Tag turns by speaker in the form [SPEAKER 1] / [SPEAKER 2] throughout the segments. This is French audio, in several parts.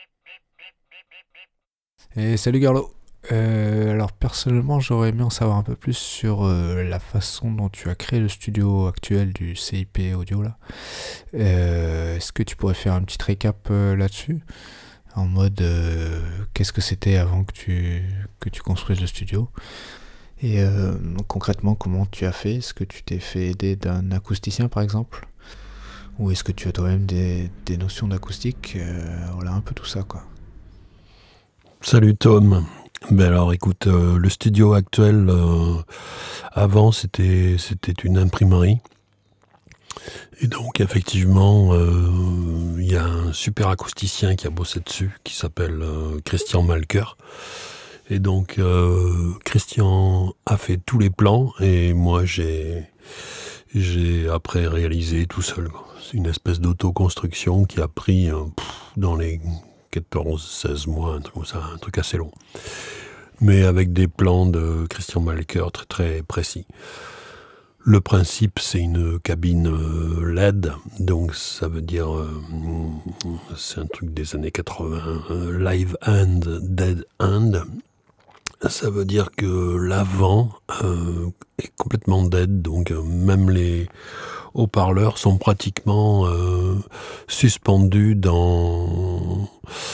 [SPEAKER 1] Et salut Garlo. Alors personnellement, j'aurais aimé en savoir un peu plus sur la façon dont tu as créé le studio actuel du CIP Audio là. Est-ce que tu pourrais faire un petit récap là-dessus? En mode qu'est-ce que c'était avant que tu construises le studio? Et concrètement, comment tu as fait? Est-ce que tu t'es fait aider d'un acousticien par exemple? Ou est-ce que tu as toi-même des notions d'acoustique? Voilà, un peu tout ça quoi.
[SPEAKER 2] Salut Tom. Ben alors écoute, le studio actuel, avant c'était une imprimerie. Et donc effectivement, il y a un super acousticien qui a bossé dessus, qui s'appelle Christian Malker. Et donc Christian a fait tous les plans et moi j'ai après réalisé tout seul, quoi. C'est une espèce d'autoconstruction qui a pris dans les 14-16 mois, un truc comme ça, un truc assez long. Mais avec des plans de Christian Malker très très précis. Le principe, c'est une cabine LED, donc ça veut dire, c'est un truc des années 80, live hand, dead hand. Ça veut dire que l'avant est complètement dead, donc même les haut-parleurs sont pratiquement suspendus dans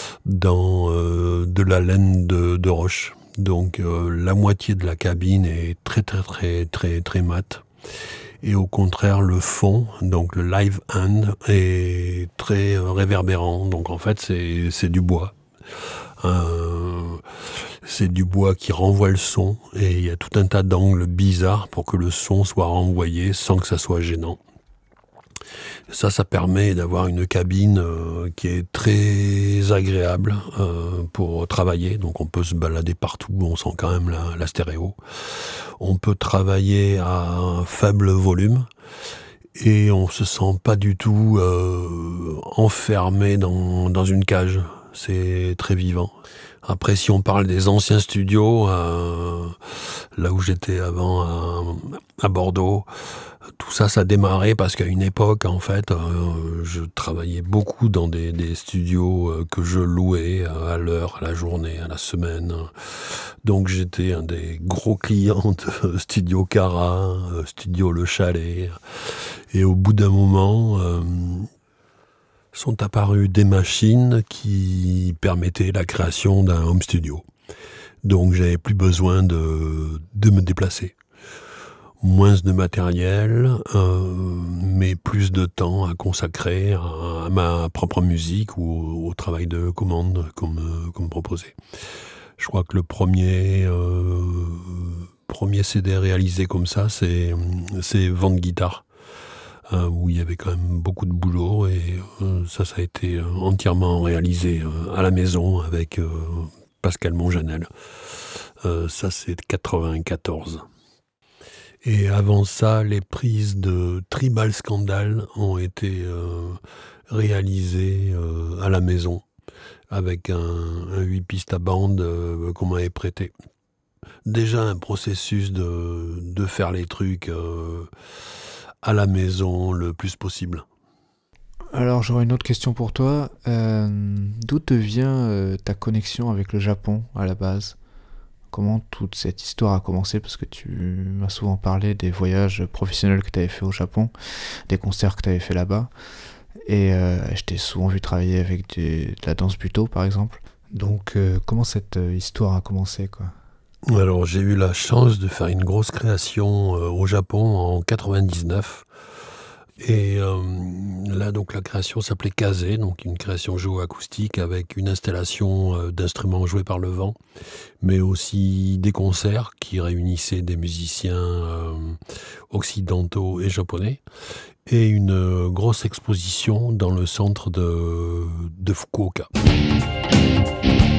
[SPEAKER 2] de la laine de roche. Donc la moitié de la cabine est très très très très très mate. Et au contraire, le fond, donc le live hand, est très réverbérant. Donc en fait, c'est du bois. C'est du bois qui renvoie le son et il y a tout un tas d'angles bizarres pour que le son soit renvoyé sans que ça soit gênant. Ça permet d'avoir une cabine qui est très agréable pour travailler. Donc on peut se balader partout, on sent quand même la stéréo. On peut travailler à un faible volume et on se sent pas du tout enfermé dans une cage. C'est très vivant. Après, si on parle des anciens studios, là où j'étais avant à Bordeaux, tout ça, ça démarrait parce qu'à une époque, en fait, je travaillais beaucoup dans des studios que je louais à l'heure, à la journée, à la semaine. Donc j'étais un des gros clients de Studio Cara, Studio Le Chalet. Et au bout d'un moment, sont apparues des machines qui permettaient la création d'un home studio. Donc j'avais plus besoin de me déplacer. Moins de matériel, mais plus de temps à consacrer à ma propre musique ou au travail de commande comme proposé. Je crois que le premier CD réalisé comme ça, c'est Vente Guitare, où il y avait quand même beaucoup de boulot et ça a été entièrement réalisé à la maison avec Pascal Monjanel. Ça c'est 94. Et avant ça, les prises de Tribal Scandal ont été réalisées à la maison avec un 8 pistes à bande qu'on m'avait prêté. Déjà un processus de faire les trucs à la maison le plus possible.
[SPEAKER 1] Alors j'aurais une autre question pour toi. D'où te vient ta connexion avec le Japon à la base? Comment toute cette histoire a commencé? Parce que tu m'as souvent parlé des voyages professionnels que tu avais fait au Japon, des concerts que tu avais fait là-bas. Et je t'ai souvent vu travailler avec de la danse buto par exemple. Donc comment cette histoire a commencé quoi?
[SPEAKER 2] Alors j'ai eu la chance de faire une grosse création au Japon en 99. Et là, donc, la création s'appelait Kaze, donc une création géoacoustique avec une installation d'instruments joués par le vent, mais aussi des concerts qui réunissaient des musiciens occidentaux et japonais, et une grosse exposition dans le centre de Fukuoka.